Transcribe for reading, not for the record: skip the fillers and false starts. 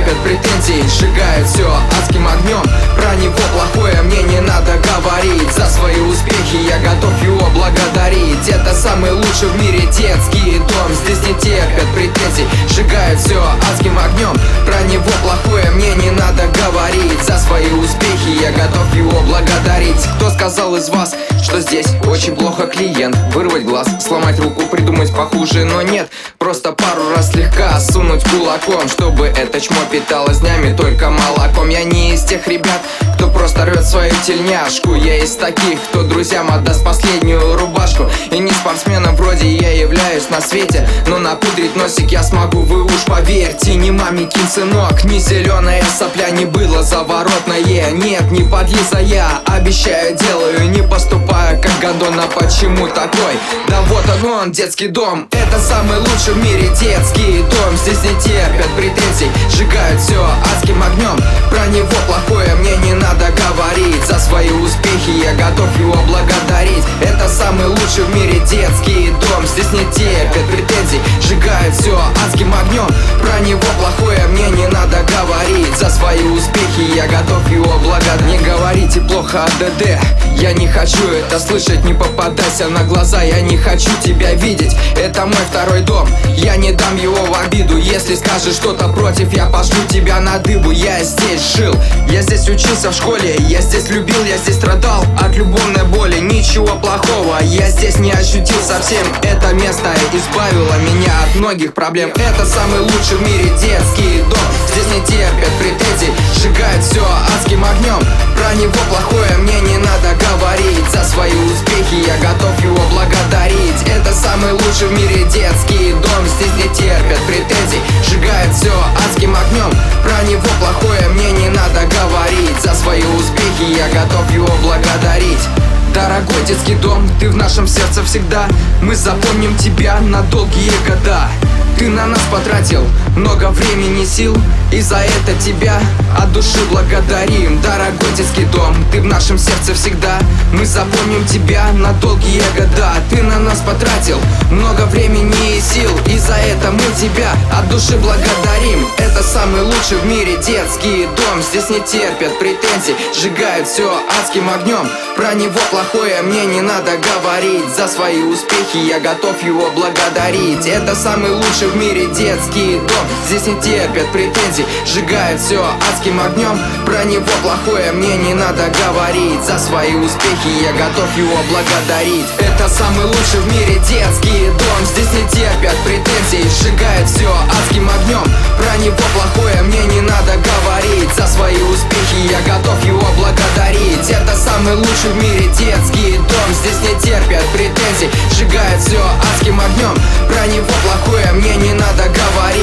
терпят претензии, сжигают все адским огнем. Про него плохое мне не надо говорить. За свои успехи я готов его благодарить. Это самый лучший в мире детский дом. Здесь не терпят претензий, сжигают все адским огнем. Про него плохое мне не надо говорить. За свои успехи я готов его благодарить. Кто сказал из вас, что здесь очень плохо клиент? Вырвать глаз, сломать руку, придумать похуже, но нет. Просто пару раз слегка сунуть кулаком, чтобы это чмо питалось днями только молоком. Я не из тех ребят, кто просто рвет свою тельняшку. Я из таких, кто друзьям отдаст последнюю рубашку. И не спортсменом вроде я являюсь на свете, но напудрить носик я смогу, вы уж поверьте. Не маменькин сынок, не зеленая сопля, не было заворотное. Нет, не подлиза я, обещаю, делаю, не поступаю как гондон. А почему такой? Да вот он, детский дом. Это самый лучший в мире детский дом. Здесь не терпят претензий, сжигают все адским огнем. Про него плохое мне не надо говорить. За свои успехи я готов его благодарить. Это самый лучший в мире детский дом. Здесь не терпят претензий, сжигают все адским огнем. Про него плохое мне не надо говорить. За свои успехи я готов его благодарить. Не говорите плохо о ДД, я не хочу это слышать. Не попадайся на глаза, я не хочу тебя видеть. Это мой второй дом, я не дам его в обиду. Если скажешь что-то против, я пошлю тебя на дыбу. Я здесь жил, я здесь учился в школе, я здесь любил, я здесь страдал от любовной боли. Ничего плохого я здесь не ощутил совсем. Это место избавило меня от многих проблем. Это самый лучший в мире детский дом. Здесь не терпят претензий, сжигают все адским огнем. Про него плохое мне не надо говорить. За свои успехи я готов его благодарить. Это самый лучший в мире детский дом. Здесь не терпят претензий, сжигают все адским огнем. Про него плохое мне не надо говорить. За свои успехи я готов его благодарить. Дорогой детский дом, ты в нашем сердце всегда. Мы запомним тебя на долгие года. Ты на нас потратил много времени и сил, и за это тебя от души благодарим. Дорогой детский дом, ты в нашем сердце всегда. Мы запомним тебя на долгие года. Ты на нас потратил много времени и сил, и за это мы тебя от души благодарим. Это самый лучший в мире детский дом. Здесь не терпят претензий, сжигают все адским огнем. Про него плохое мне не надо говорить. За свои успехи я готов его благодарить. Это самый лучший в мире детский дом. Здесь не терпят претензий, сжигают все адским огнем. Про него плохое мне не надо говорить. За свои успехи я готов его благодарить. Это самый лучший в мире детский дом. Здесь не терпят претензий, сжигают все адским огнем. Про него плохое мне не надо говорить. За свои успехи я готов его благодарить. Это самый лучший в мире детский дом. Здесь не терпят претензий, сжигают все адским огнем. Про него плохое мне не надо говорить.